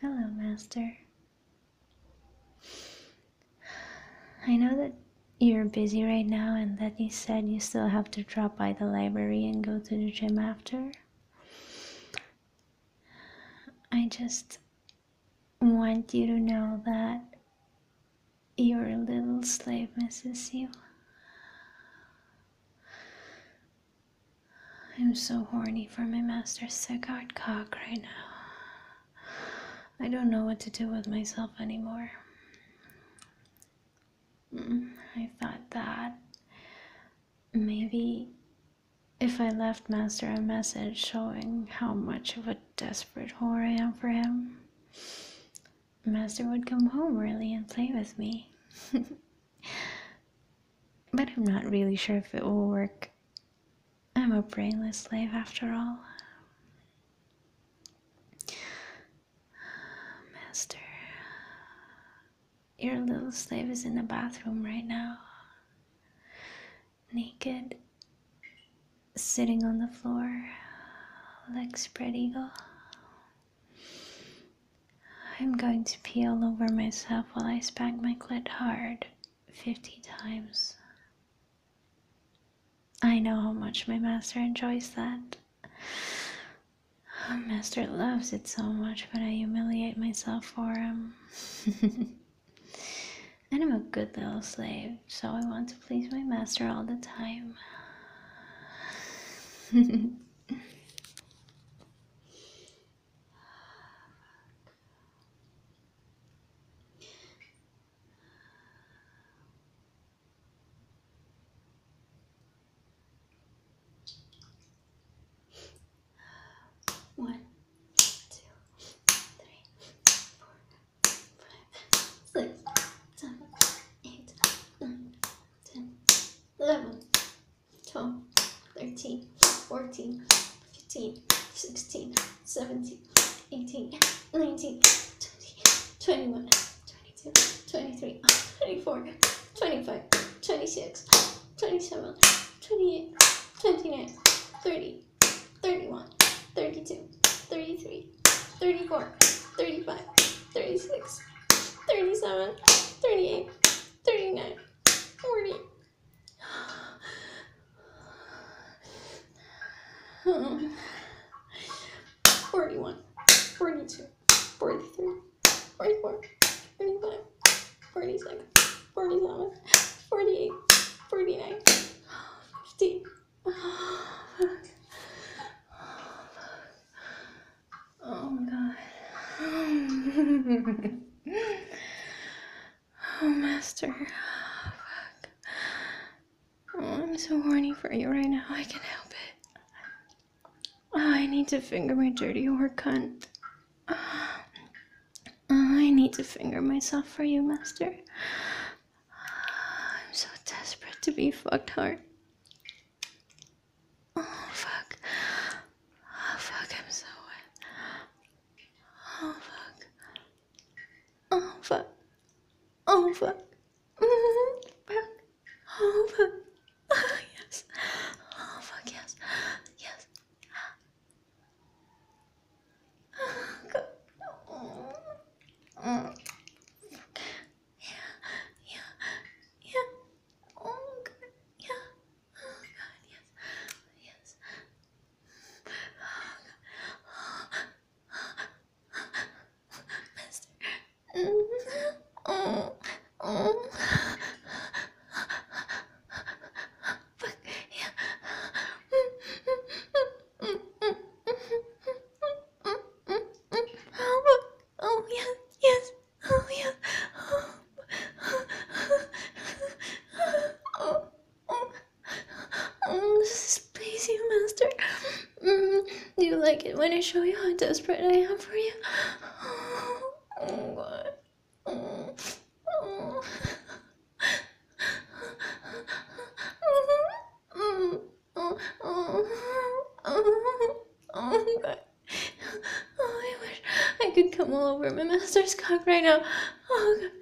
Hello, Master. I know that you're busy right now and that you said you still have to drop by the library and go to the gym after. I just want you to know that your little slave misses you. I'm so horny for my master's cigar cock right now. I don't know what to do with myself anymore. I thought that maybe if I left Master a message showing how much of a desperate whore I am for him, Master would come home early and play with me. But I'm not really sure if it will work. I'm a brainless slave after all. Master, your little slave is in the bathroom right now, naked, sitting on the floor like spread eagle. I'm going to pee all over myself while I spank my clit hard 50 times. I know how much my master enjoys that. Master loves it so much when I humiliate myself for him. And I'm a good little slave, so I want to please my master all the time. One, two, three, 4, 5, 6, 7, 8, 9, 10, 11, 12, 13, 14, 15, 16, 17, 18, 19, 20, 21, 22, 23, 24, 25, 26, 27, 28, 29, 30, 31, 32, 33, 34, 35, 36, 37, 38, 39, 40. 41, 42, 43, 44, 45, 46, 47, 48, 49, 50. Oh God. Oh, Master. Oh, fuck. Oh, I'm so horny for you right now. I can't help it. Oh, I need to finger my dirty whore cunt. I need to finger myself for you, Master. I'm so desperate to be fucked hard. Oh, fuck. Oh, fuck, I'm so wet. Oh, fuck. Oh, fuck. Oh, fuck. Fuck. Oh, fuck. Oh, yes. Oh, fuck, yes. Yes. Oh, God. Oh. Oh. Yeah. Oh, God. Yeah. Oh, God, yes. Yes. Master. Oh. Oh. Fuck. Yeah. Oh, yes. Yes. Oh, yes. Oh, oh, oh, please, you master. Do you like it when I show you how desperate I am for you? Oh, God. Oh, oh. Oh, oh, oh, God. Oh, I wish I could come all over my master's cock right now. Oh, God.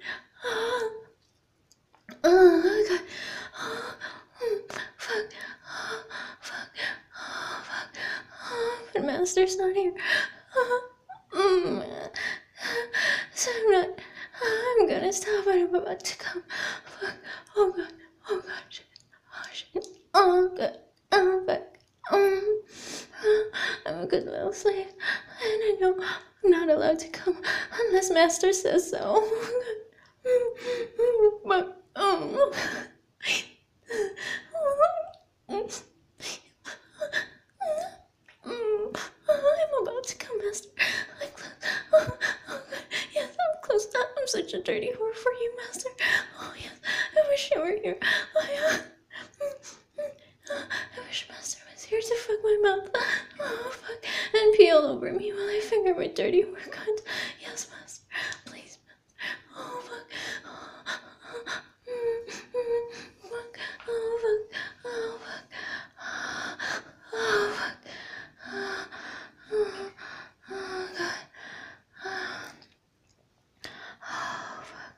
Oh, God. Oh, fuck. Oh, fuck. Oh, fuck. Oh, but master's not here. Oh, So I'm gonna stop when I'm about to come. Fuck. Oh god. Oh god. Shit. Oh shit. Oh god. Oh fuck. I'm a good little slave, and I know I'm not allowed to come unless Master says so. But I'm about to come, Master. I'm close. Oh, yes, I'm close. I'm such a dirty whore for you, Master. Oh yes, I wish you were here. Oh yeah. I wish Master was here to fuck my mouth. Oh fuck, and pee all over me while I finger my dirty whore cunt. Yes, Master. Please, Master. Oh fuck. Fuck. Oh fuck. Oh fuck. Oh fuck. Oh god. Oh fuck.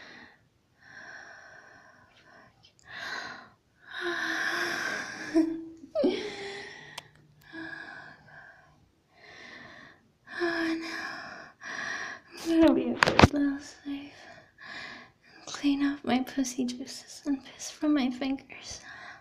Oh no. I'm gonna be a good little slave and clean off my pussy juices and piss from my fingers.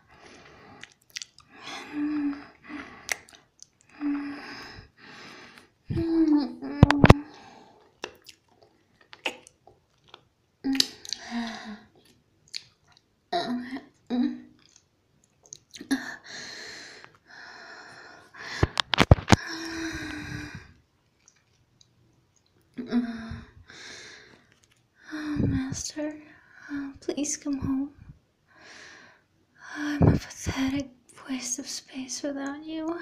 Oh, Master, please come home. I'm a pathetic waste of space without you.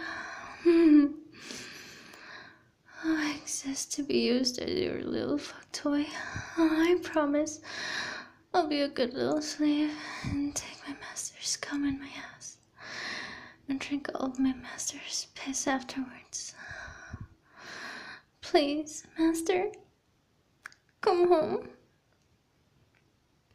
I exist to be used as your little fuck toy. I promise I'll be a good little slave and take my master's cum in my ass and drink all of my master's piss afterwards. Please, Master, come home.